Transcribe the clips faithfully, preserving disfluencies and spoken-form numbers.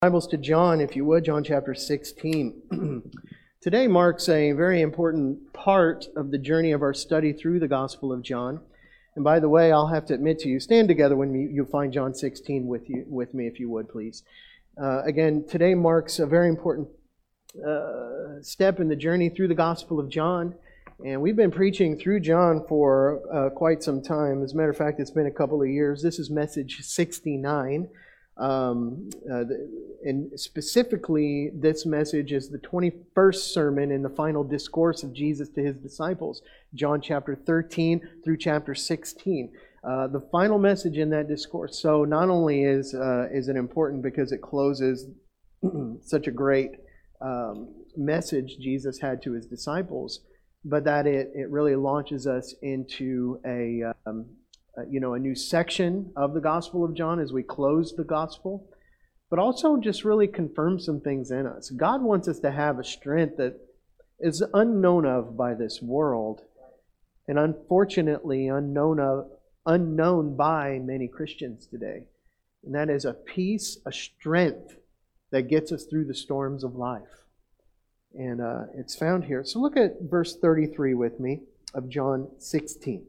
Bibles to John, if you would, John chapter sixteen. Today marks a very important part of the journey of our study through the Gospel of John. And by the way, I'll have to admit to you, stand together when you, you find John sixteen with you, with me, if you would, please. Uh, again, today marks a very important uh, step in the journey through the Gospel of John. And we've been preaching through John for uh, quite some time. As a matter of fact, it's been a couple of years. This is message sixty-nine. Um, uh, and specifically, this message is the twenty-first sermon in the final discourse of Jesus to His disciples, John chapter thirteen through chapter sixteen. Uh, the final message in that discourse. So not only is uh, is it important because it closes such a great um, message Jesus had to His disciples, but that it, it really launches us into a um, Uh, you know, a new section of the Gospel of John as we close the Gospel, but also just really confirm some things in us. God wants us to have a strength that is unknown of by this world, and unfortunately unknown of, unknown by many Christians today. And that is a peace, a strength that gets us through the storms of life. And uh, it's found here. So look at verse thirty-three with me of John sixteen.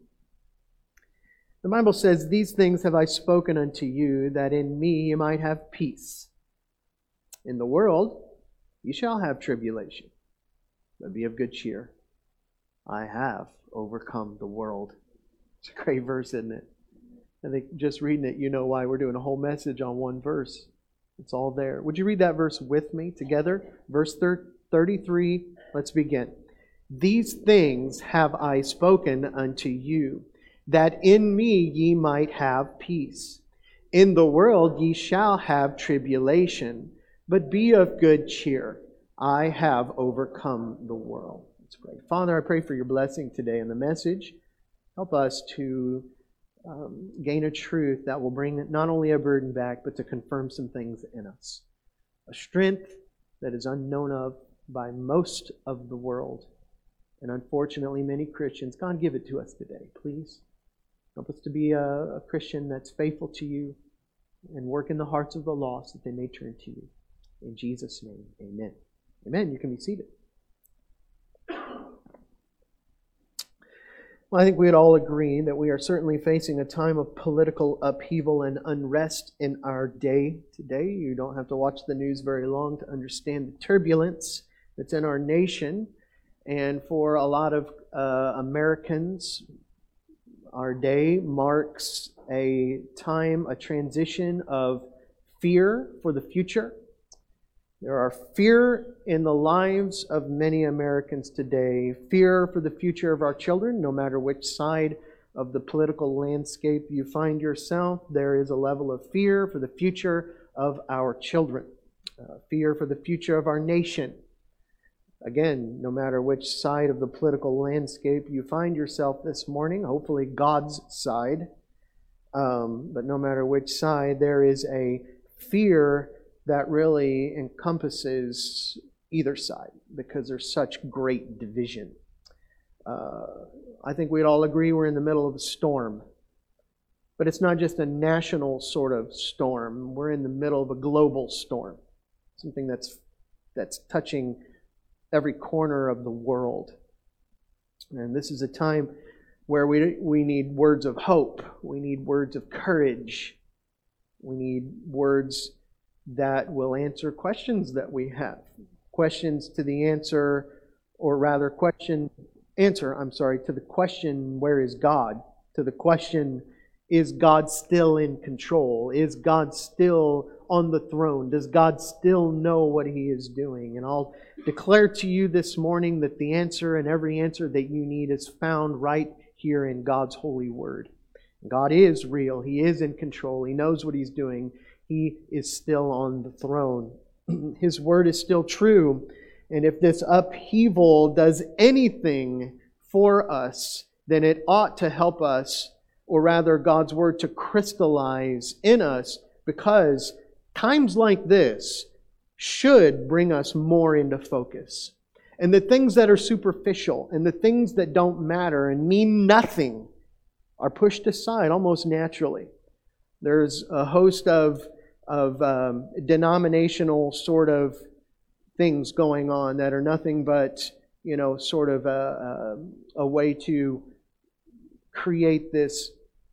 The Bible says, "These things have I spoken unto you, that in me you might have peace. In the world you shall have tribulation, but be of good cheer. I have overcome the world." It's a great verse, isn't it? I think just reading it, you know why we're doing a whole message on one verse. It's all there. Would you read that verse with me together? Verse thirty-three, let's begin. "These things have I spoken unto you, that in me ye might have peace. In the world ye shall have tribulation, but be of good cheer. I have overcome the world." Let's pray. Father, I pray for your blessing today in the message. Help us to um, gain a truth that will bring not only a burden back, but to confirm some things in us. A strength that is unknown of by most of the world. And unfortunately, many Christians. God, give it to us today, please. Help us to be a, a Christian that's faithful to you and work in the hearts of the lost that they may turn to you. In Jesus' name, amen. Amen. You can be seated. Well, I think we'd all agree that we are certainly facing a time of political upheaval and unrest in our day today. You don't have to watch the news very long to understand the turbulence that's in our nation. And for a lot of uh, Americans, our day marks a time, a transition of fear for the future. There are fear in the lives of many Americans today. Fear for the future of our children, no matter which side of the political landscape you find yourself. There is a level of fear for the future of our children. Uh, fear for the future of our nation. Again, no matter which side of the political landscape you find yourself this morning, hopefully God's side, um, but no matter which side, there is a fear that really encompasses either side because there's such great division. Uh, I think we'd all agree we're in the middle of a storm, but it's not just a national sort of storm. We're in the middle of a global storm, something that's that's touching every corner of the world. And this is a time where we we need words of hope. We need words of courage. We need words that will answer questions that we have. Questions to the answer, or rather question, answer, I'm sorry, to the question, where is God? To the question, is God still in control? Is God still on the throne? Does God still know what He is doing? And I'll declare to you this morning that the answer and every answer that you need is found right here in God's holy word. God is real. He is in control. He knows what He's doing. He is still on the throne. His word is still true. And if this upheaval does anything for us, then it ought to help us, or rather God's word to crystallize in us, because times like this should bring us more into focus. And the things that are superficial and the things that don't matter and mean nothing are pushed aside almost naturally. There's a host of of um, denominational sort of things going on that are nothing but, you know, sort of a, a, a way to create this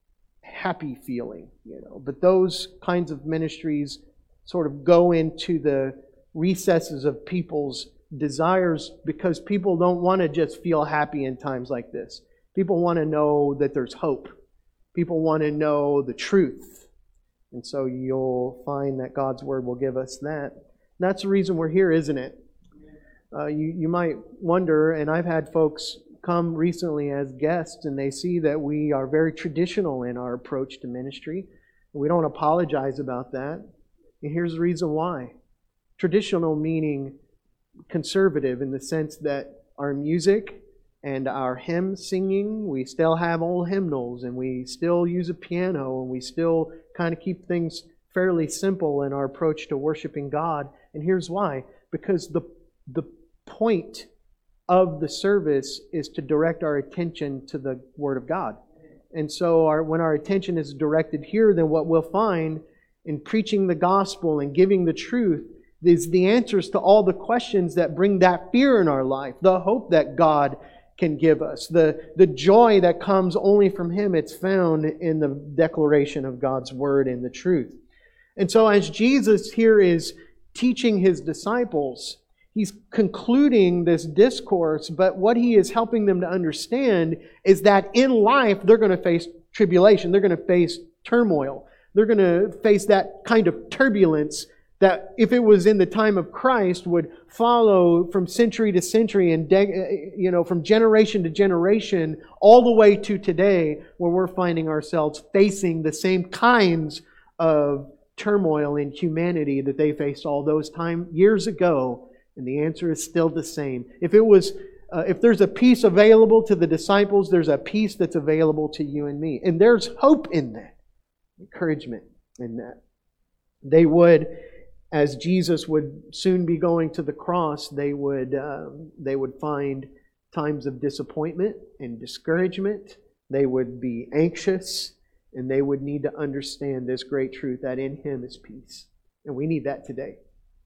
happy feeling, you know. But those kinds of ministries sort of go into the recesses of people's desires because people don't want to just feel happy in times like this. People want to know that there's hope. People want to know the truth. And so you'll find that God's Word will give us that. That's the reason we're here, isn't it? Uh, you, you might wonder, and I've had folks come recently as guests, and they see that we are very traditional in our approach to ministry. We don't apologize about that. And here's the reason why. Traditional meaning conservative in the sense that our music and our hymn singing, we still have old hymnals, and we still use a piano, and we still kind of keep things fairly simple in our approach to worshiping God. And here's why. Because the, the point of the service is to direct our attention to the Word of God. And so our, when our attention is directed here, then what we'll find in preaching the gospel and giving the truth is the answers to all the questions that bring that fear in our life, the hope that God can give us, the, the joy that comes only from Him. It's found in the declaration of God's Word and the truth. And so as Jesus here is teaching His disciples, He's concluding this discourse, but what He is helping them to understand is that in life they're going to face tribulation, they're going to face turmoil, they're going to face that kind of turbulence that if it was in the time of Christ would follow from century to century and de- you know from generation to generation all the way to today, where we're finding ourselves facing the same kinds of turmoil in humanity that they faced all those time years ago. And the answer is still the same. If it was, uh, if there's a peace available to the disciples, there's a peace that's available to you and me. And there's hope in that. Encouragement in that. They would, as Jesus would soon be going to the cross, they would, um, they would find times of disappointment and discouragement. They would be anxious, and they would need to understand this great truth that in Him is peace. And we need that today.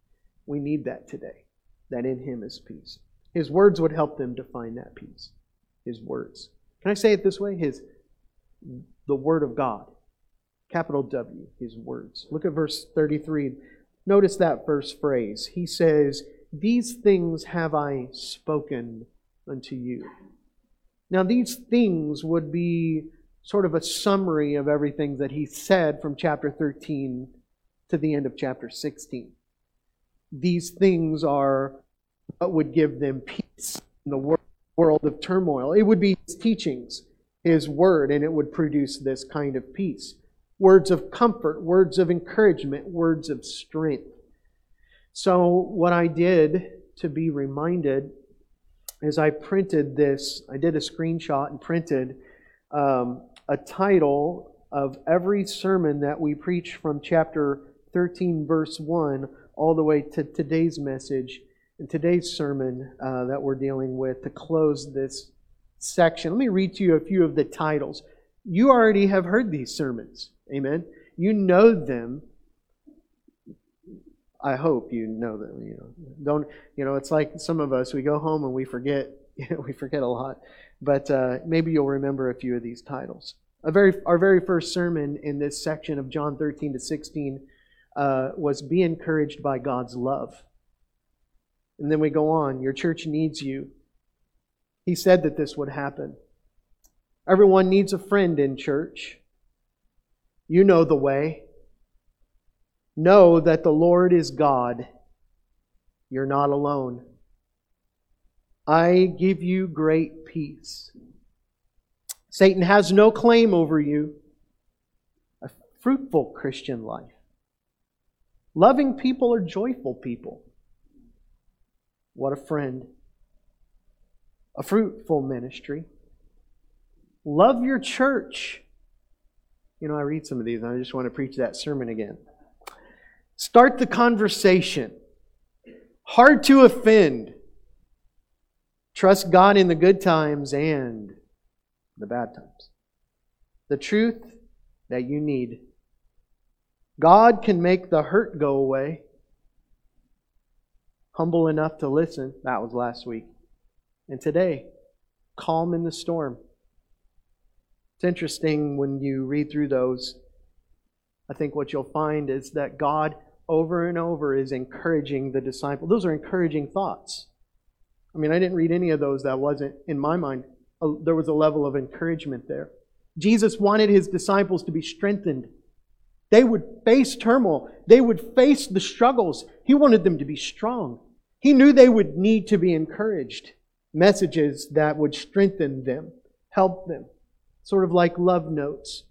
We need that today. That in Him is peace. His words would help them to find that peace. His words. Can I say it this way? His, the Word of God. Capital W. His words. Look at verse thirty-three. Notice that first phrase. He says, "These things have I spoken unto you." Now these things would be sort of a summary of everything that He said from chapter thirteen to the end of chapter sixteen. These things are what would give them peace in the world of turmoil. It would be His teachings, His Word, and it would produce this kind of peace. Words of comfort, words of encouragement, words of strength. So what I did to be reminded is I printed this, I did a screenshot and printed um, a title of every sermon that we preach from chapter thirteen, verse one, all the way to today's message and today's sermon uh, that we're dealing with to close this section. Let me read to you a few of the titles. You already have heard these sermons. Amen. You know them. I hope you know them. You know, don't. You know, it's like some of us. We go home and we forget. You know, we forget a lot. But uh, maybe you'll remember a few of these titles. A very, our very first sermon in this section of John thirteen to sixteen uh, was "Be encouraged by God's love." And then we go on. Your church needs you. He said that this would happen. Everyone needs a friend in church. You know the way. Know that the Lord is God. You're not alone. I give you great peace. Satan has no claim over you. A fruitful Christian life. Loving people are joyful people. What a friend. A fruitful ministry. Love your church. You know, I read some of these and I just want to preach that sermon again. Start the conversation. Hard to offend. Trust God in the good times and the bad times. The truth that you need. God can make the hurt go away. Humble enough to listen. That was last week. And today, calm in the storm. It's interesting when you read through those. I think what you'll find is that God over and over is encouraging the disciple. Those are encouraging thoughts. I mean, I didn't read any of those that wasn't, in my mind, a, there was a level of encouragement there. Jesus wanted His disciples to be strengthened. They would face turmoil. They would face the struggles. He wanted them to be strong. He knew they would need to be encouraged. Messages that would strengthen them, help them. Sort of like love notes.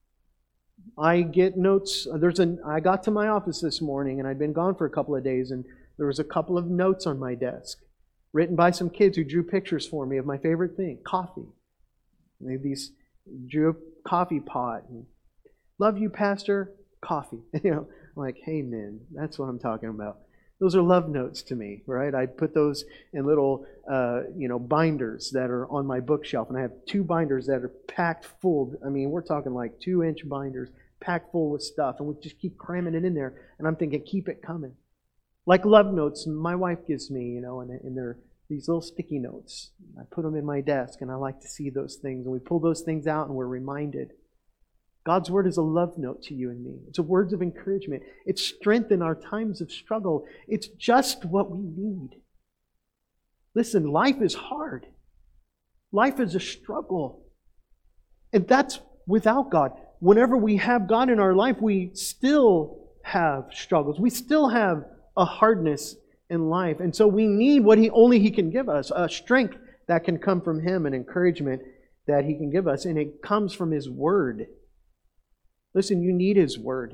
I get notes. There's an. I got to my office this morning and I'd been gone for a couple of days, and there was a couple of notes on my desk written by some kids who drew pictures for me of my favorite thing, coffee. They these drew a coffee pot. And, love you, Pastor. Coffee. You know, I'm like, hey, man, that's what I'm talking about. Those are love notes to me, right? I put those in little, uh, you know, binders that are on my bookshelf, and I have two binders that are packed full. I mean, we're talking like two-inch binders, packed full with stuff, and we just keep cramming it in there. And I'm thinking, keep it coming. Like love notes my wife gives me, you know, and, and they're these little sticky notes. I put them in my desk, and I like to see those things. And we pull those things out, and we're reminded. God's Word is a love note to you and me. It's a words of encouragement. It's strength in our times of struggle. It's just what we need. Listen, life is hard. Life is a struggle. And that's without God. Whenever we have God in our life, we still have struggles. We still have a hardness in life. And so we need what He only He can give us, a strength that can come from Him, an encouragement that He can give us. And it comes from His Word. Listen, you need His Word.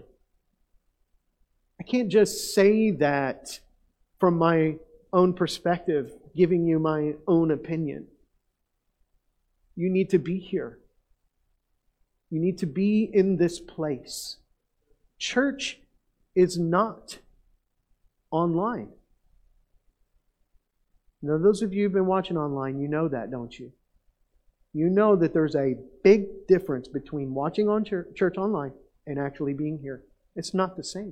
I can't just say that from my own perspective, giving you my own opinion. You need to be here. You need to be in this place. Church is not online. Now, those of you who've been watching online, you know that, don't you? You know that there's a big difference between watching on church, church online and actually being here. It's not the same.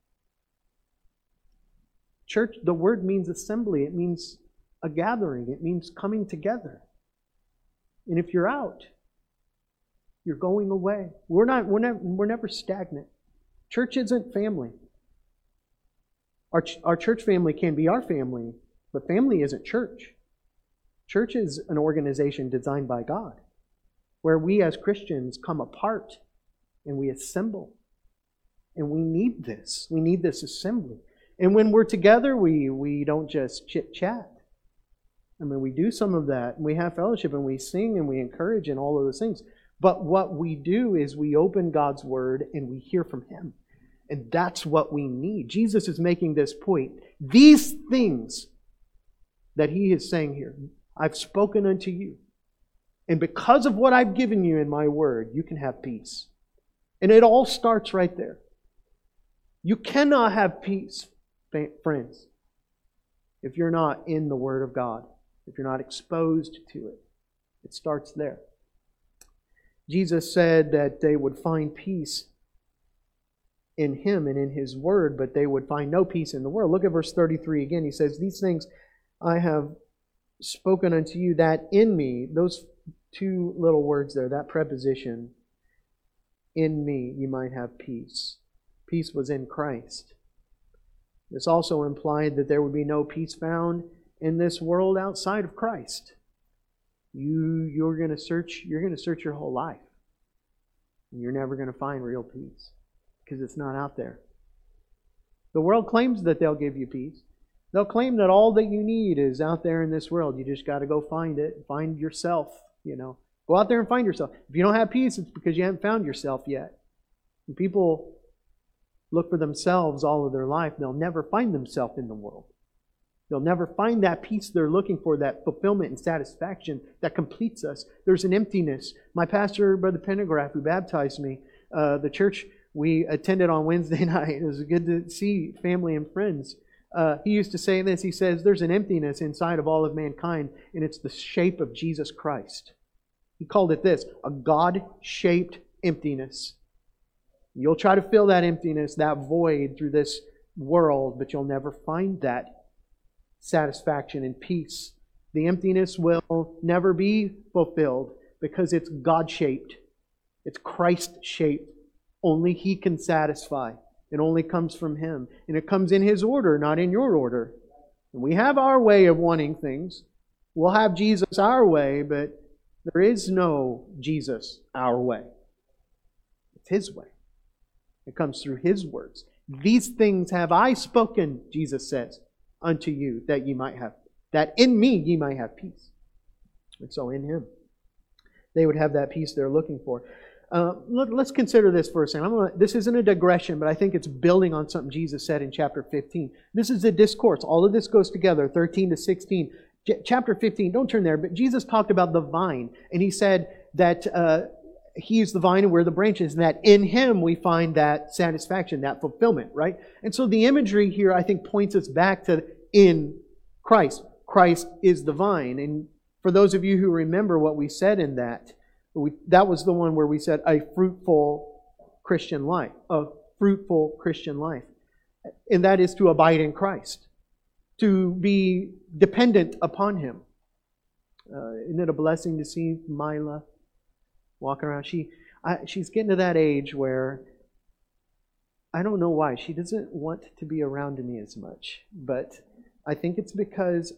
Church, the word means assembly. It means a gathering. It means coming together. And if you're out, you're going away. We're not, we're never, we're never stagnant. Church isn't family. Our, our church family can be our family, but family isn't church. Church is an organization designed by God, where we as Christians come apart and we assemble. And we need this. We need this assembly. And when we're together, we, we don't just chit-chat. I mean, we do some of that, and we have fellowship, and we sing, and we encourage, and all of those things. But what we do is we open God's Word, and we hear from Him. And that's what we need. Jesus is making this point. These things that He is saying here, I've spoken unto you. And because of what I've given you in my Word, you can have peace. And it all starts right there. You cannot have peace, friends, if you're not in the Word of God, if you're not exposed to it. It starts there. Jesus said that they would find peace in Him and in His Word, but they would find no peace in the world. Look at verse thirty-three again. He says, these things I have spoken unto you, that in me, those two little words there, that preposition, in me you might have peace. Peace was in Christ. This also implied that there would be no peace found in this world outside of Christ. You, you're going to search, you're going to search your whole life. And you're never going to find real peace because it's not out there. The world claims that they'll give you peace. They'll claim that all that you need is out there in this world. You just got to go find it. Find yourself, you know. Go out there and find yourself. If you don't have peace, it's because you haven't found yourself yet. When people look for themselves all of their life, they'll never find themselves in the world. They'll never find that peace they're looking for, that fulfillment and satisfaction that completes us. There's an emptiness. My pastor, Brother Pendergraft, who baptized me, uh, the church we attended on Wednesday night, it was good to see family and friends. Uh, he used to say this, he says, there's an emptiness inside of all of mankind, and it's the shape of Jesus Christ. He called it this, a God-shaped emptiness. You'll try to fill that emptiness, that void through this world, but you'll never find that satisfaction and peace. The emptiness will never be fulfilled because it's God-shaped. It's Christ-shaped. Only He can satisfy. It only comes from Him. And it comes in His order, not in your order. And we have our way of wanting things. We'll have Jesus our way, but there is no Jesus our way. It's His way. It comes through His words. These things have I spoken, Jesus says, unto you, that ye might have, that in me ye might have peace. And so in Him, they would have that peace they're looking for. Uh, let, let's consider this for a second. I'm gonna, this isn't a digression, but I think it's building on something Jesus said in chapter fifteen. This is a discourse. All of this goes together, thirteen to sixteen. Ch- chapter fifteen, don't turn there, but Jesus talked about the vine, and He said that uh, He is the vine and we're the branches, and that in Him we find that satisfaction, that fulfillment, right? And so the imagery here, I think, points us back to in Christ. Christ is the vine. And for those of you who remember what we said in that, we, that was the one where we said a fruitful Christian life, a fruitful Christian life. And that is to abide in Christ, to be dependent upon Him. Uh, isn't it a blessing to see Mila walking around? She, I, she's getting to that age where I don't know why. She doesn't want to be around me as much. But I think it's because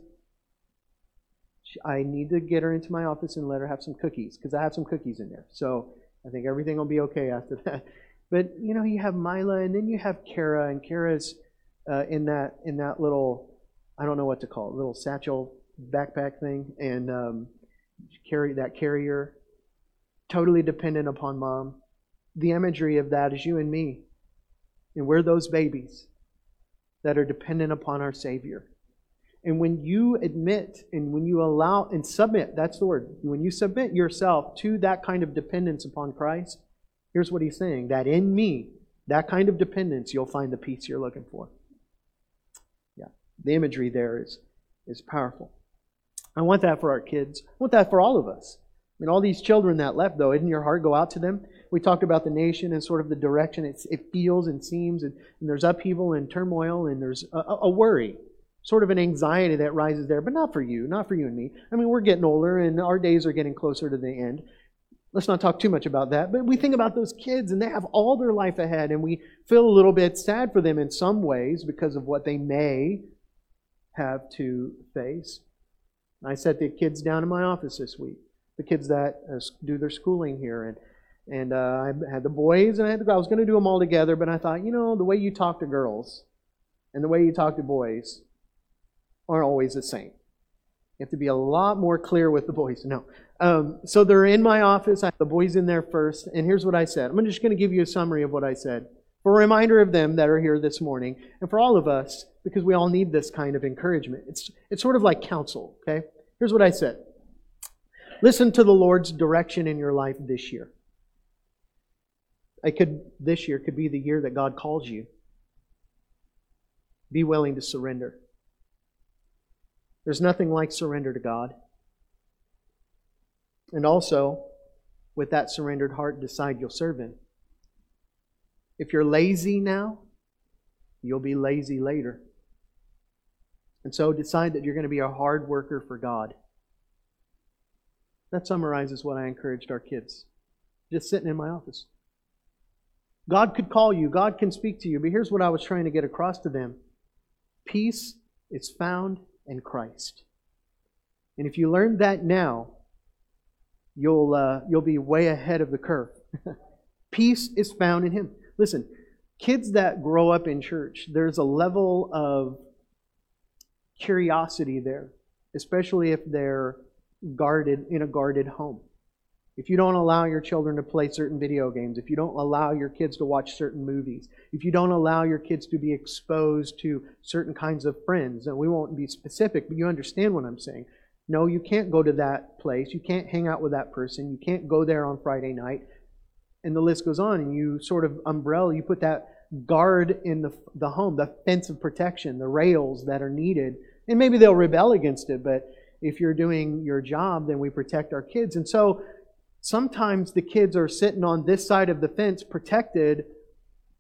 she, I need to get her into my office and let her have some cookies, because I have some cookies in there. So I think everything will be okay after that. But, you know, you have Mila, and then you have Kara, and Kara's uh, in that in that little, I don't know what to call it, little satchel backpack thing, and um, carry that carrier, totally dependent upon Mom. The imagery of that is you and me. And we're those babies that are dependent upon our Savior. And when you admit and when you allow and submit, that's the word, when you submit yourself to that kind of dependence upon Christ, here's what He's saying, that in me, that kind of dependence, you'll find the peace you're looking for. Yeah, the imagery there is, is powerful. I want that for our kids. I want that for all of us. I mean, all these children that left, though, didn't your heart go out to them? We talked about the nation and sort of the direction it's, it feels and seems, and, and there's upheaval and turmoil, and there's a, a worry, sort of an anxiety that rises there, but not for you, not for you and me. I mean, we're getting older, and our days are getting closer to the end. Let's not talk too much about that, but we think about those kids, and they have all their life ahead, and we feel a little bit sad for them in some ways because of what they may have to face. I set the kids down in my office this week. The kids that uh, do their schooling here, and and uh, I had the boys, and I had the, I was going to do them all together, but I thought, you know, the way you talk to girls and the way you talk to boys aren't always the same. You have to be a lot more clear with the boys. No, um, so they're in my office. I have the boys in there first, and here's what I said. I'm just going to give you a summary of what I said for a reminder of them that are here this morning, and for all of us, because we all need this kind of encouragement. It's it's sort of like counsel. Okay, here's what I said. Listen to the Lord's direction in your life this year. I could, this year could be the year that God calls you. Be willing to surrender. There's nothing like surrender to God. And also, with that surrendered heart, decide you'll serve Him. If you're lazy now, you'll be lazy later. And so decide that you're going to be a hard worker for God. That summarizes what I encouraged our kids. Just sitting in my office. God could call you. God can speak to you. But here's what I was trying to get across to them. Peace is found in Christ. And if you learn that now, you'll uh, you'll be way ahead of the curve. Peace is found in Him. Listen, kids that grow up in church, there's a level of curiosity there, especially if they're guarded in a guarded home. If you don't allow your children to play certain video games, if you don't allow your kids to watch certain movies, if you don't allow your kids to be exposed to certain kinds of friends, and we won't be specific, but you understand what I'm saying. No, you can't go to that place. You can't hang out with that person. You can't go there on Friday night. And the list goes on, and you sort of umbrella, you put that guard in the, the home, the fence of protection, the rails that are needed. And maybe they'll rebel against it, but if you're doing your job, then we protect our kids. And so sometimes the kids are sitting on this side of the fence protected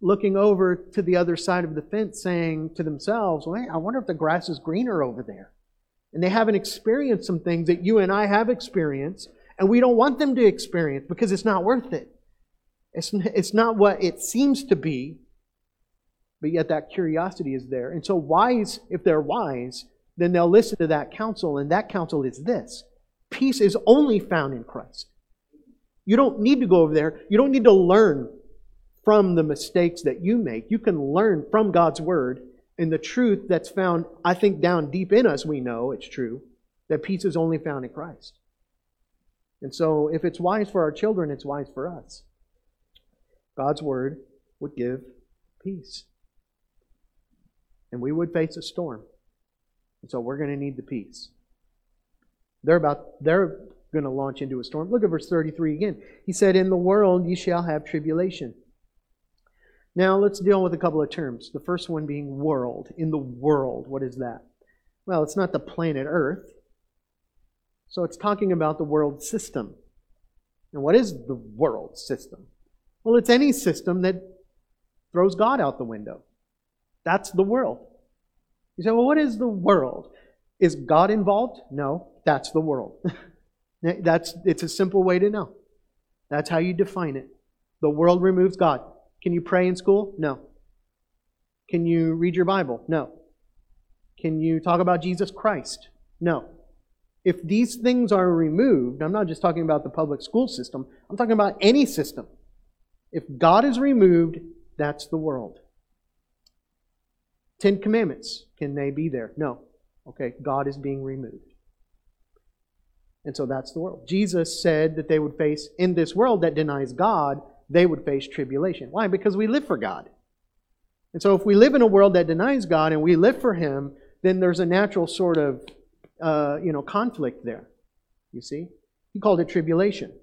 looking over to the other side of the fence saying to themselves, well, hey, I wonder if the grass is greener over there. And they haven't experienced some things that you and I have experienced, and we don't want them to experience because it's not worth it. It's, it's not what it seems to be, but yet that curiosity is there. And so wise, if they're wise, then they'll listen to that counsel, and that counsel is this. Peace is only found in Christ. You don't need to go over there. You don't need to learn from the mistakes that you make. You can learn from God's Word and the truth that's found, I think, down deep in us, we know it's true, that peace is only found in Christ. And so if it's wise for our children, it's wise for us. God's Word would give peace. And we would face a storm. And so we're going to need the peace. They're about, they're going to launch into a storm. Look at verse thirty-three again. He said, in the world ye shall have tribulation. Now let's deal with a couple of terms. The first one being world. In the world, what is that? Well, it's not the planet Earth. So it's talking about the world system. And what is the world system? Well, it's any system that throws God out the window. That's the world. You say, well, what is the world? Is God involved? No, that's the world. That's, it's a simple way to know. That's how you define it. The world removes God. Can you pray in school? No. Can you read your Bible? No. Can you talk about Jesus Christ? No. If these things are removed, I'm not just talking about the public school system, I'm talking about any system. If God is removed, that's the world. Ten Commandments, can they be there? No. Okay, God is being removed. And so that's the world. Jesus said that they would face, in this world that denies God, they would face tribulation. Why? Because we live for God. And so if we live in a world that denies God and we live for Him, then there's a natural sort of uh, you know, conflict there. You see? He called it tribulation.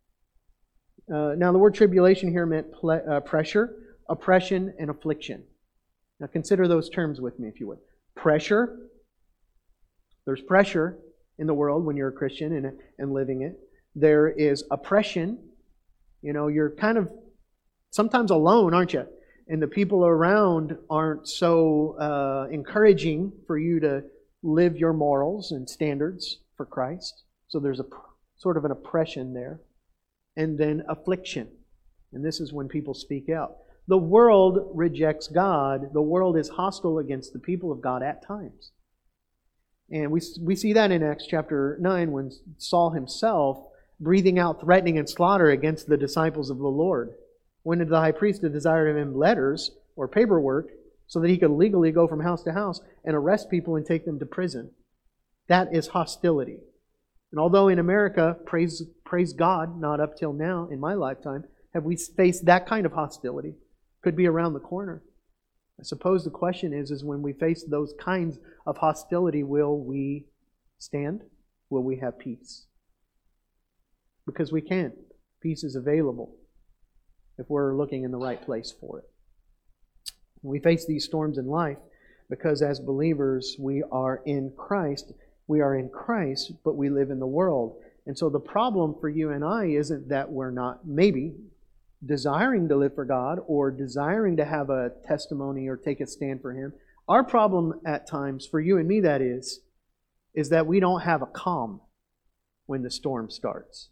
Uh, now the word tribulation here meant ple- uh, pressure, oppression, and affliction. Now consider those terms with me if you would. Pressure. There's pressure in the world when you're a Christian and, and living it. There is oppression. You know, you're kind of sometimes alone, aren't you? And the people around aren't so uh, encouraging for you to live your morals and standards for Christ. So there's a sort of an oppression there. And then affliction. And this is when people speak out. The world rejects God. The world is hostile against the people of God at times. And we, we see that in Acts chapter nine when Saul himself breathing out threatening and slaughter against the disciples of the Lord. When the high priest had desired of him letters or paperwork so that he could legally go from house to house and arrest people and take them to prison. That is hostility. And although in America, praise, praise God, not up till now in my lifetime, have we faced that kind of hostility. Could be around the corner. I suppose the question is, is when we face those kinds of hostility, will we stand? Will we have peace? Because we can. Peace is available if we're looking in the right place for it. We face these storms in life because as believers, we are in Christ. We are in Christ, but we live in the world. And so the problem for you and I isn't that we're not, maybe, desiring to live for God or desiring to have a testimony or take a stand for Him. Our problem at times, for you and me that is, is that we don't have a calm when the storm starts.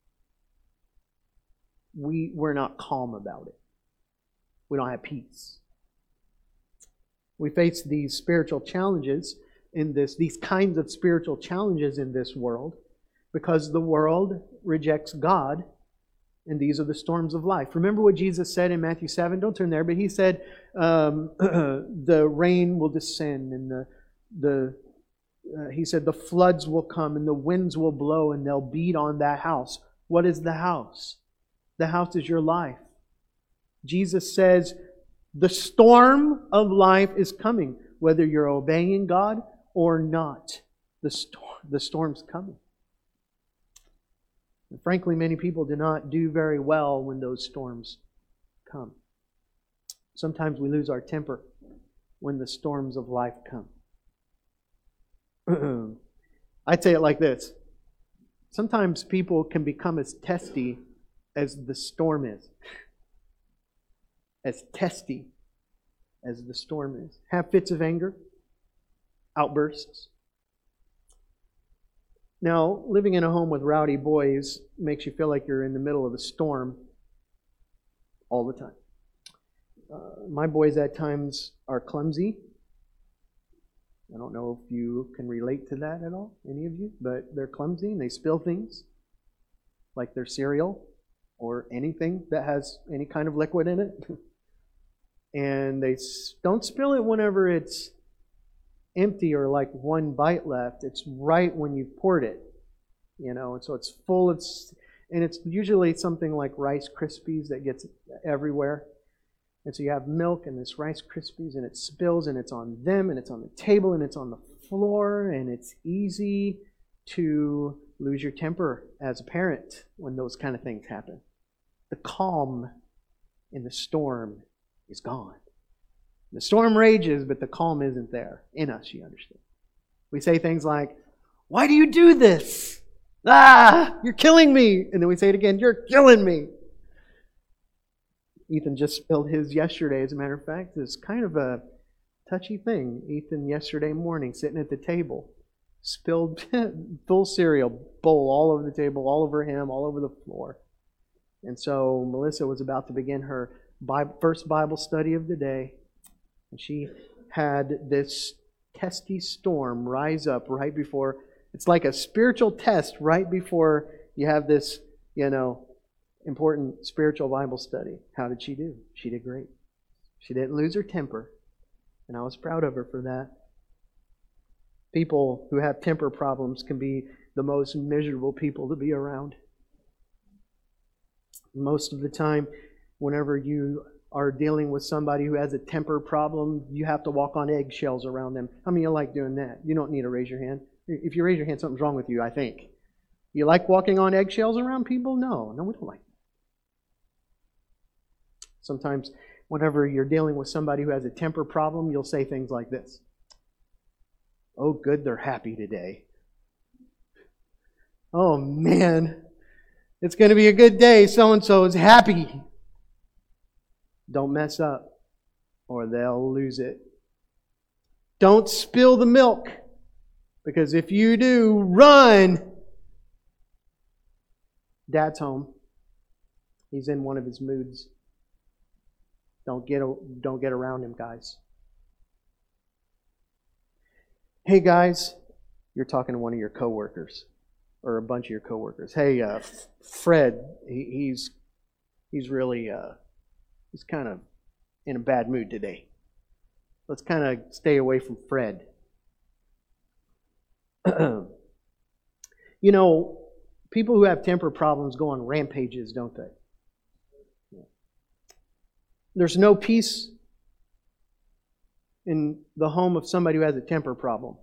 We, we're not calm about it. We don't have peace. We face these spiritual challenges in this, these kinds of spiritual challenges in this world because the world rejects God, and these are the storms of life. Remember what Jesus said in Matthew seven? Don't turn there, but He said um, the rain will descend and the, the uh, He said the floods will come and the winds will blow and they'll beat on that house. What is the house? The house is your life. Jesus says the storm of life is coming, whether you're obeying God or not. The, storm, the storm's coming. And frankly, many people do not do very well when those storms come. Sometimes we lose our temper when the storms of life come. I'd say it like this. Sometimes people can become as testy as the storm is. as testy as the storm is. Have fits of anger, outbursts. Now, living in a home with rowdy boys makes you feel like you're in the middle of a storm all the time. Uh, my boys at times are clumsy. I don't know if you can relate to that at all, any of you, but they're clumsy and they spill things like their cereal or anything that has any kind of liquid in it. And they don't spill it whenever it's empty or like one bite left. It's right when you poured it, you know, and so it's full of, and it's usually something like Rice Krispies that gets everywhere. And so you have milk and this Rice Krispies and it spills and it's on them and it's on the table and it's on the floor, and it's easy to lose your temper as a parent when those kind of things happen. The calm in the storm is gone. The storm rages, but the calm isn't there in us, you understand. We say things like, "Why do you do this? Ah, you're killing me." And then we say it again, "You're killing me." Ethan just spilled his yesterday, as a matter of fact. It's kind of a touchy thing. Ethan yesterday morning, sitting at the table, spilled full cereal bowl all over the table, all over him, all over the floor. And so Melissa was about to begin her Bible, first Bible study of the day. And she had this testy storm rise up right before. It's like a spiritual test right before you have this, you know, important spiritual Bible study. How did she do? She did great. She didn't lose her temper. And I was proud of her for that. People who have temper problems can be the most miserable people to be around. Most of the time, whenever you are dealing with somebody who has a temper problem, you have to walk on eggshells around them. How many of you like doing that? You don't need to raise your hand. If you raise your hand, something's wrong with you, I think. You like walking on eggshells around people? No, no, we don't like that. Sometimes, whenever you're dealing with somebody who has a temper problem, you'll say things like this. "Oh, good, they're happy today. Oh, man, it's going to be a good day. So-and-so is happy." Don't mess up, or they'll lose it. Don't spill the milk, because if you do, run. Dad's home. He's in one of his moods. Don't get, don't get around him, guys. Hey, guys, you're talking to one of your coworkers, or a bunch of your coworkers. Hey, uh, Fred, he, he's he's really uh, he's kind of in a bad mood today. Let's kind of stay away from Fred. You know, people who have temper problems go on rampages, don't they? There's no peace in the home of somebody who has a temper problem.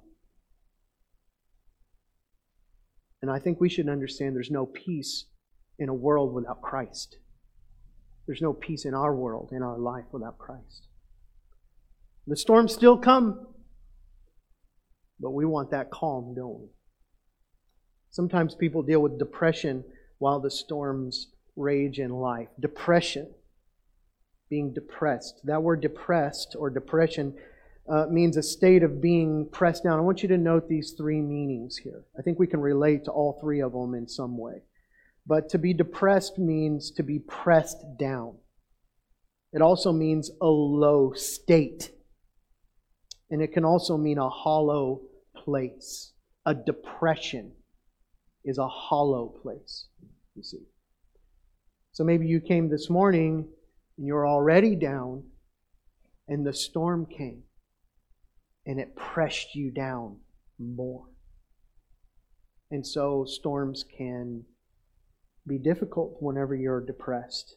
And I think we should understand there's no peace in a world without Christ. There's no peace in our world, in our life, without Christ. The storms still come, but we want that calm, don't we? Sometimes people deal with depression while the storms rage in life. Depression. Being depressed. That word depressed or depression uh, means a state of being pressed down. I want you to note these three meanings here. I think we can relate to all three of them in some way. But to be depressed means to be pressed down. It also means a low state. And it can also mean a hollow place. A depression is a hollow place, you see. So maybe you came this morning and you're already down, and the storm came, and it pressed you down more. And so storms can be difficult whenever you're depressed.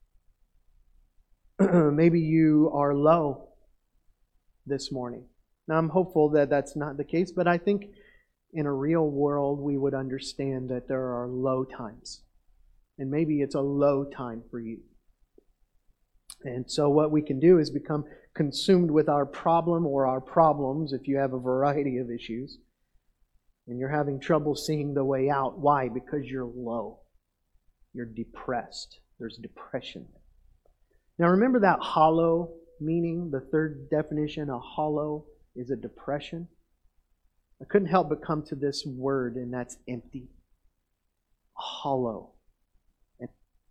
Maybe you are low this morning. Now, I'm hopeful that that's not the case, but I think in a real world we would understand that there are low times. And maybe it's a low time for you. And so what we can do is become consumed with our problem or our problems if you have a variety of issues. And you're having trouble seeing the way out. Why? Because you're low. You're depressed. There's depression. Now remember that hollow meaning, the third definition, a hollow is a depression. I couldn't help but come to this word, and that's empty. Hollow. And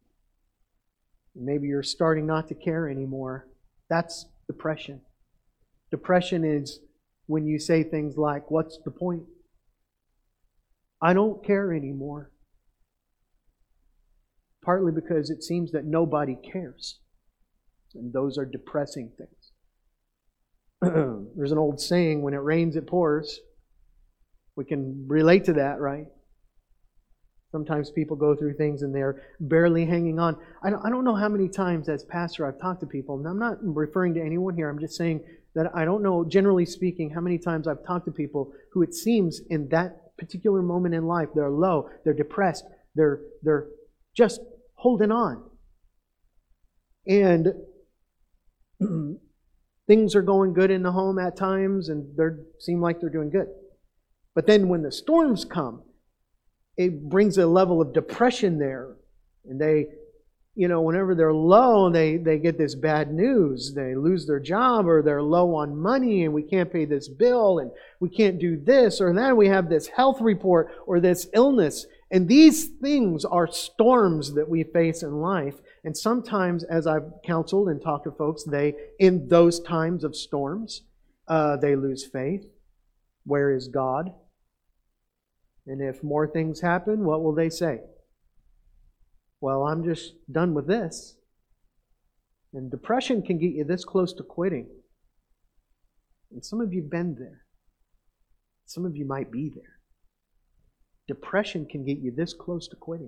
maybe you're starting not to care anymore. That's depression. Depression is when you say things like, what's the point? I don't care anymore. Partly because it seems that nobody cares. And those are depressing things. There's an old saying, when it rains, it pours. We can relate to that, right? Sometimes people go through things and they're barely hanging on. I don't, I don't know how many times as pastor I've talked to people, and I'm not referring to anyone here, I'm just saying that I don't know, generally speaking, how many times I've talked to people who it seems in that particular moment in life, they're low, they're depressed, they're, they're just holding on. And things are going good in the home at times, and they seem like they're doing good. But then when the storms come, it brings a level of depression there. And they, you know, whenever they're low, they, they get this bad news. They lose their job, or they're low on money, and we can't pay this bill, and we can't do this or that. We have this health report or this illness. And these things are storms that we face in life. And sometimes, as I've counseled and talked to folks, they, in those times of storms, uh, they lose faith. Where is God? And if more things happen, what will they say? Well, I'm just done with this. And depression can get you this close to quitting. And some of you have been there. Some of you might be there. Depression can get you this close to quitting.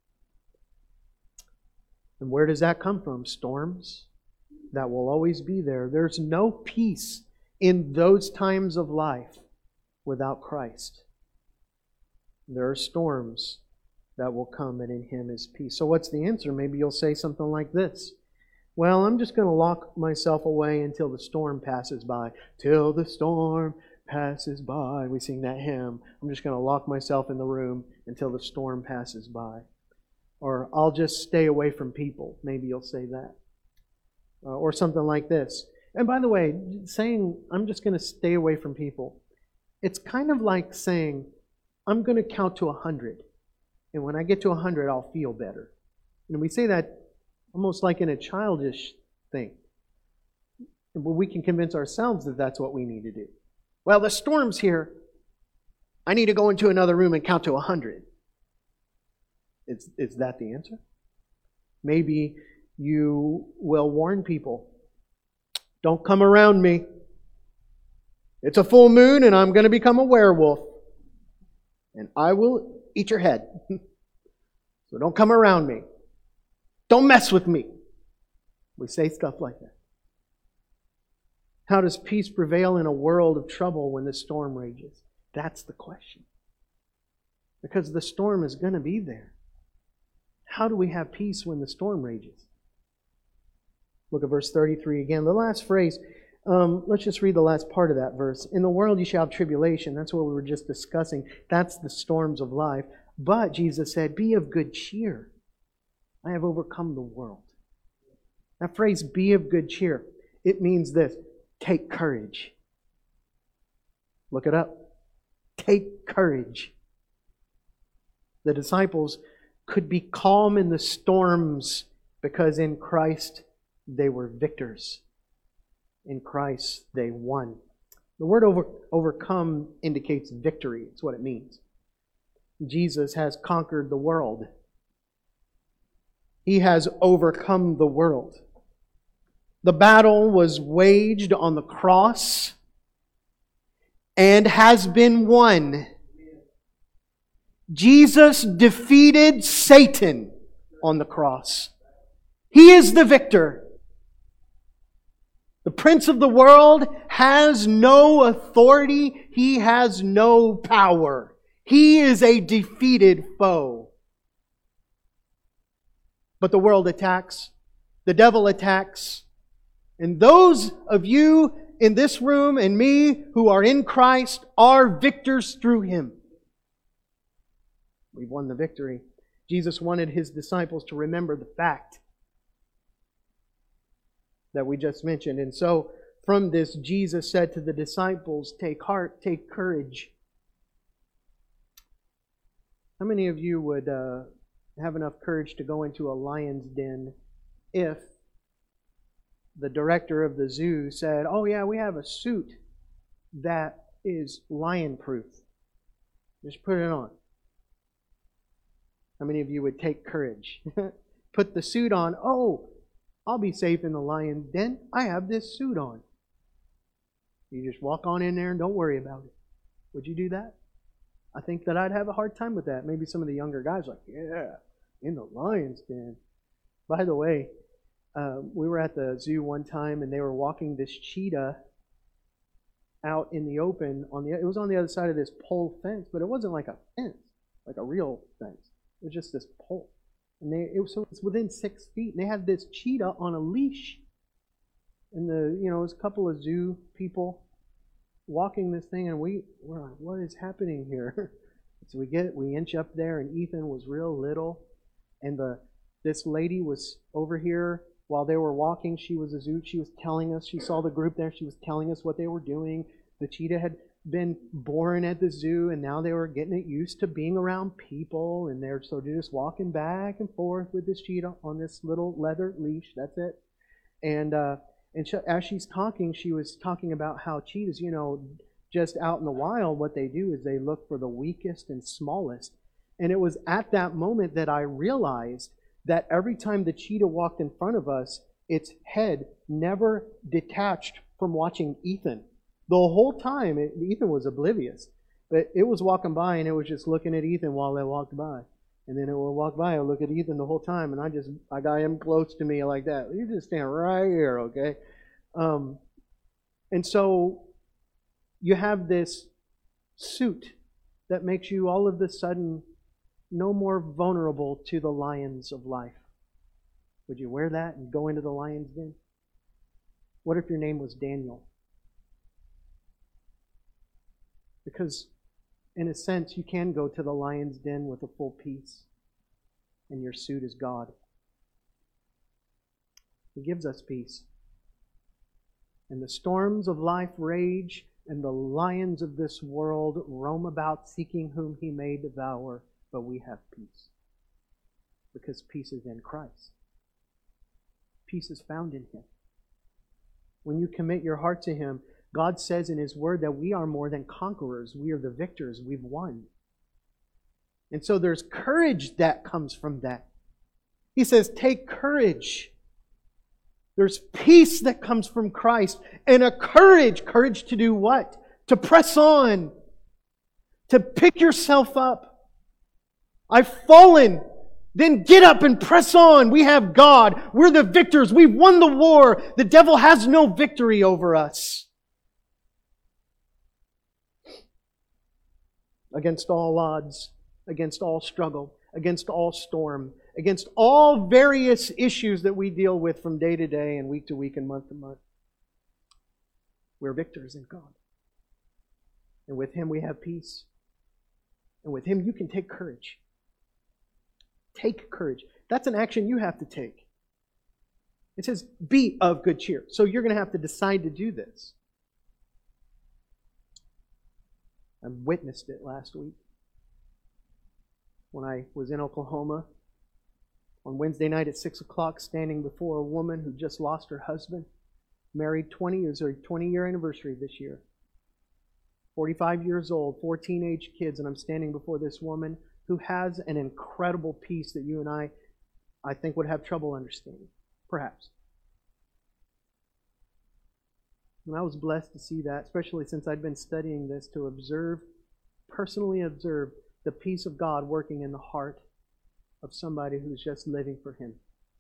And where does that come from? Storms that will always be there. There's no peace in those times of life without Christ. There are storms that will come, and in Him is peace. So what's the answer? Maybe you'll say something like this. Well, I'm just going to lock myself away until the storm passes by. Till the storm passes by. We sing that hymn. I'm just going to lock myself in the room until the storm passes by. Or I'll just stay away from people. Maybe you'll say that. Uh, or something like this. And by the way, saying I'm just going to stay away from people, it's kind of like saying I'm going to count to a hundred. And when I get to a hundred, I'll feel better. And we say that almost like in a childish thing. But we can convince ourselves that that's what we need to do. Well, the storm's here. I need to go into another room and count to a hundred. Is, is that the answer? Maybe you will warn people. Don't come around me. It's a full moon and I'm going to become a werewolf. And I will eat your head. So don't come around me. Don't mess with me. We say stuff like that. How does peace prevail in a world of trouble when the storm rages? That's the question. Because the storm is going to be there. How do we have peace when the storm rages? Look at verse thirty-three again. The last phrase, um, let's just read the last part of that verse. In the world you shall have tribulation. That's what we were just discussing. That's the storms of life. But Jesus said, be of good cheer. I have overcome the world. That phrase, be of good cheer, it means this. Take courage. Look it up. Take courage. The disciples could be calm in the storms because in Christ they were victors. In Christ they won. The word over, overcome indicates victory. It's what it means. Jesus has conquered the world. He has overcome the world. The battle was waged on the cross and has been won. Jesus defeated Satan on the cross. He is the victor. The prince of the world has no authority. He has no power. He is a defeated foe. But the world attacks. The devil attacks. And those of you in this room and me who are in Christ are victors through Him. We've won the victory. Jesus wanted His disciples to remember the fact that we just mentioned. And so from this, Jesus said to the disciples, take heart, take courage. How many of you would uh, have enough courage to go into a lion's den if the director of the zoo said, oh yeah, we have a suit that is lion-proof. Just put it on. How many of you would take courage? Put the suit on. Oh, I'll be safe in the lion's den. I have this suit on. You just walk on in there and don't worry about it. Would you do that? I think that I'd have a hard time with that. Maybe some of the younger guys are like, yeah, in the lion's den. By the way, uh, we were at the zoo one time and they were walking this cheetah out in the open. On the It was on the other side of this pole fence, but it wasn't like a fence, like a real fence. It was just this pole. And they, it was, so it's within six feet. And they had this cheetah on a leash. And the, you know, it was a couple of zoo people walking this thing, and we were like, what is happening here? So we get we inch up there, and Ethan was real little, and the this lady was over here while they were walking. She was a zoo. She was telling us. She saw the group there. She was telling us what they were doing. The cheetah had been born at the zoo, and now they were getting it used to being around people, and they're so they're just walking back and forth with this cheetah on this little leather leash. That's it, and. uh And she, as she's talking, she was talking about how cheetahs, you know, just out in the wild, what they do is they look for the weakest and smallest. And it was at that moment that I realized that every time the cheetah walked in front of us, its head never detached from watching Ethan. The whole time, it, Ethan was oblivious. But it was walking by and it was just looking at Ethan while they walked by. And then it would walk by and look at Ethan the whole time. And I just, I got him close to me like that. You just stand right here, okay? Um, and so you have this suit that makes you all of a sudden no more vulnerable to the lions of life. Would you wear that and go into the lion's den? What if your name was Daniel? Because in a sense, you can go to the lion's den with a full peace, and your suit is God. He gives us peace. And the storms of life rage, and the lions of this world roam about seeking whom He may devour, but we have peace. Because peace is in Christ. Peace is found in Him. When you commit your heart to Him, God says in His Word that we are more than conquerors. We are the victors. We've won. And so there's courage that comes from that. He says, take courage. There's peace that comes from Christ. And a courage. Courage to do what? To press on. To pick yourself up. I've fallen. Then get up and press on. We have God. We're the victors. We've won the war. The devil has no victory over us. Against all odds, against all struggle, against all storm, against all various issues that we deal with from day to day and week to week and month to month. We're victors in God. And with Him we have peace. And with Him you can take courage. Take courage. That's an action you have to take. It says, be of good cheer. So you're going to have to decide to do this. I witnessed it last week when I was in Oklahoma on Wednesday night at six o'clock, standing before a woman who just lost her husband, married twenty years, her twenty-year anniversary this year, forty-five years old, four teenage kids, and I'm standing before this woman who has an incredible peace that you and I, I think, would have trouble understanding, perhaps. And I was blessed to see that, especially since I'd been studying this, to observe, personally observe, the peace of God working in the heart of somebody who's just living for Him.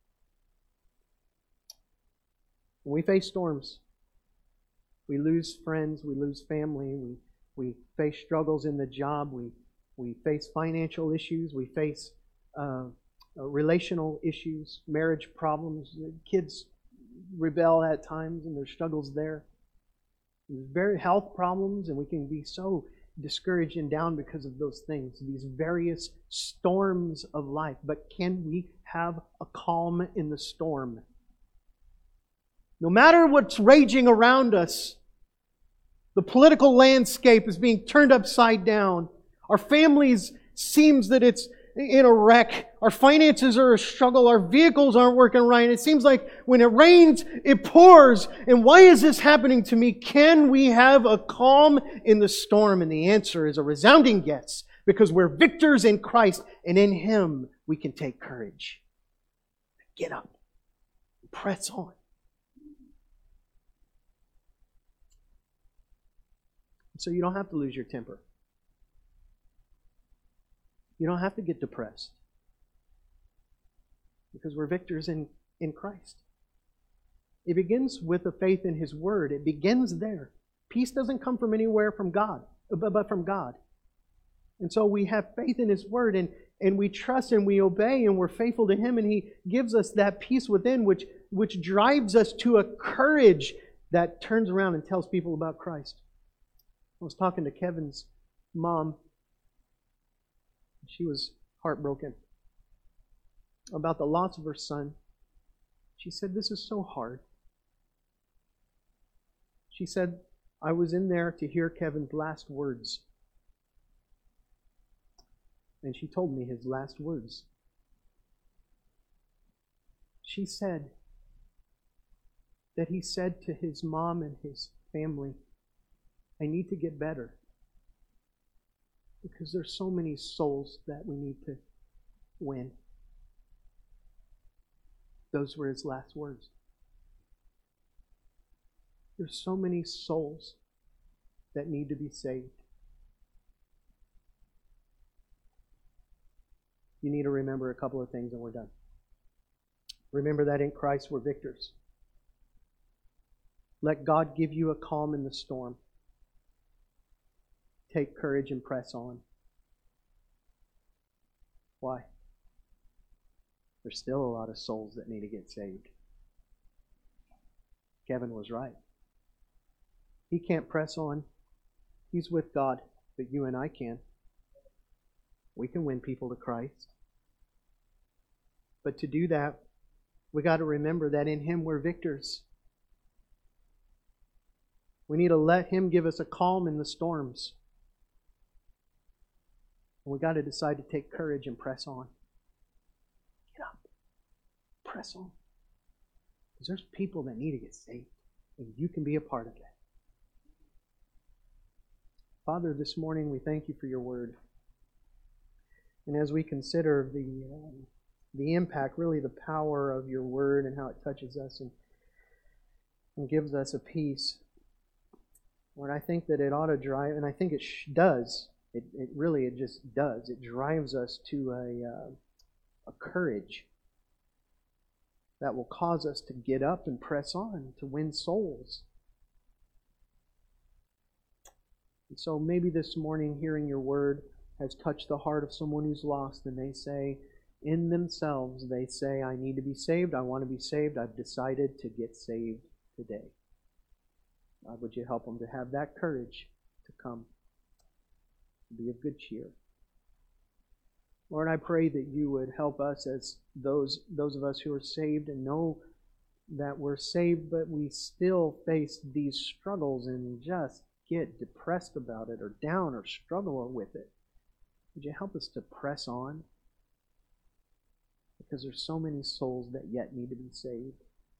When we face storms, we lose friends, we lose family, we, we face struggles in the job, we, we face financial issues, we face uh, uh, relational issues, marriage problems. Kids rebel at times and there's struggles there. There's very health problems, and we can be so discouraged and down because of those things, these various storms of life. But can we have a calm in the storm? No matter what's raging around us, the political landscape is being turned upside down. Our families seems that it's in a wreck. Our finances are a struggle. Our vehicles aren't working right. It seems like when it rains, it pours. And why is this happening to me? Can we have a calm in the storm? And the answer is a resounding yes, because we're victors in Christ, and in Him we can take courage. Get up. Press on. So you don't have to lose your temper. You don't have to get depressed. Because we're victors in, in Christ. It begins with a faith in His Word. It begins there. Peace doesn't come from anywhere from God, but from God. And so we have faith in His Word, and, and we trust and we obey and we're faithful to Him, and He gives us that peace within which, which drives us to a courage that turns around and tells people about Christ. I was talking to Kevin's mom. She was heartbroken about the loss of her son. She said, "This is so hard." She said, "I was in there to hear Kevin's last words." And she told me his last words. She said that he said to his mom and his family, "I need to get better because there's so many souls that we need to win." Those were his last words. There's so many souls that need to be saved. You need to remember a couple of things and we're done. Remember that in Christ we're victors. Let God give you a calm in the storm. Take courage and press on. Why? There's still a lot of souls that need to get saved. Kevin was right. He can't press on. He's with God, but you and I can. We can win people to Christ. But to do that, we got to remember that in Him we're victors. We need to let Him give us a calm in the storms. And we got to decide to take courage and press on. Get up. Press on. Because there's people that need to get saved. And you can be a part of that. Father, this morning we thank You for Your Word. And as we consider the um, the impact, really the power of Your Word and how it touches us and, and gives us a peace, Lord, I think that it ought to drive, and I think it sh- does. It, it really, it just does. It drives us to a uh, a courage that will cause us to get up and press on to win souls. And so maybe this morning, hearing Your Word has touched the heart of someone who's lost, and they say, in themselves, they say, "I need to be saved. I want to be saved. I've decided to get saved today." God, would You help them to have that courage to come, to be of good cheer. Lord, I pray that You would help us as those, those of us who are saved and know that we're saved, but we still face these struggles and just get depressed about it or down or struggle with it. Would You help us to press on? Because there's so many souls that yet need to be saved.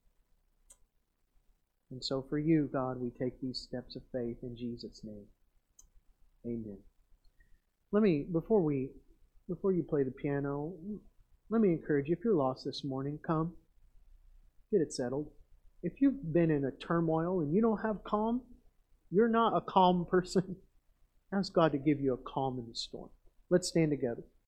And so for You, God, we take these steps of faith in Jesus' name. Amen. Let me, before we, before you play the piano, let me encourage you, if you're lost this morning, come. Get it settled. If you've been in a turmoil and you don't have calm, you're not a calm person. Ask God to give you a calm in the storm. Let's stand together.